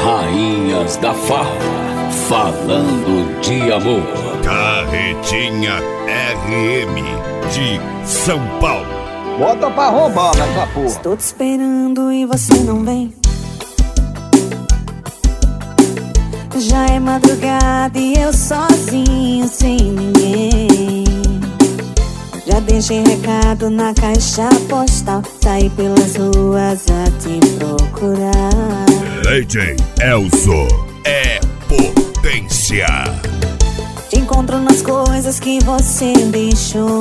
Rainhas da Farra, falando de amor. Carretinha RM de São Paulo. Bota pra roubar nessa porra. Estou te esperando e você não vem. Já é madrugada e eu sozinho, sem ninguém. Já deixei recado na caixa postal, saí pelas ruas a te procurar. DJ Elzo é potência. Te encontro nas coisas que você deixou.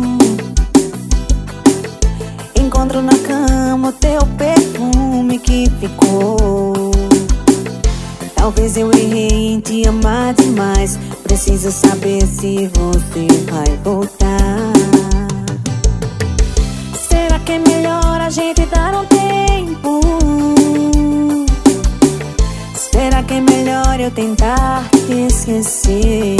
Encontro na cama o teu perfume que ficou. Talvez eu errei em te amar demais. Preciso saber se você vai voltar. Será que é melhor a gente dar um tempo? Será que é melhor eu tentar te esquecer?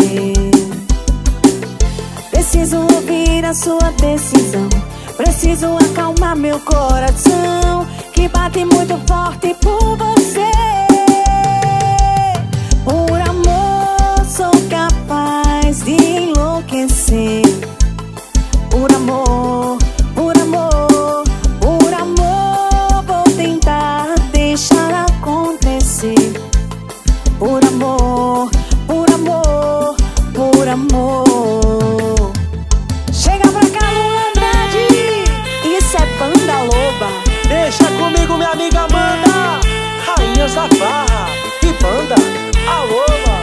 Preciso ouvir a sua decisão. Preciso acalmar meu coração, que bate muito forte por você. Por amor sou capaz de enlouquecer. Por amor, por amor, por amor vou tentar deixar acontecer. Por amor, por amor, por amor. Chega pra cá, Andrade. Isso é Banda Loba. Deixa comigo, minha amiga Amanda. Rainhas da Farra e Banda a Loba.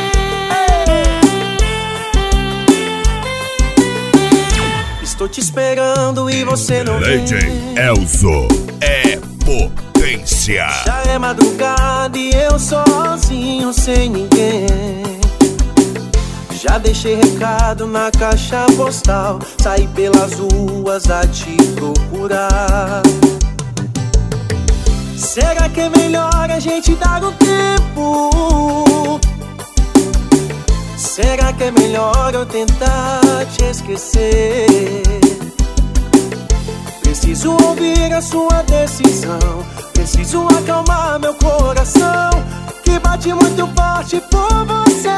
Estou te esperando e você não vem. DJ Elzo é potência. Já é madrugada e eu sozinho, sem ninguém. Já deixei recado na caixa postal, saí pelas ruas a te procurar. Será que é melhor a gente dar um tempo? Será que é melhor eu tentar te esquecer? Preciso ouvir a sua decisão. Preciso acalmar meu coração, que bate muito forte por você.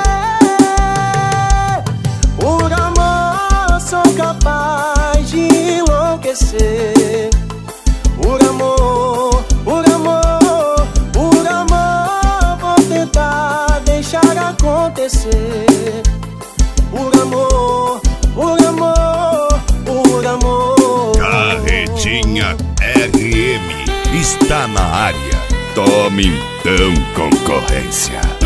Por amor sou capaz de enlouquecer. Por amor, por amor, por amor vou tentar deixar acontecer. Por amor, por amor, por amor. Carretinha RM está na área. Tome então, concorrência.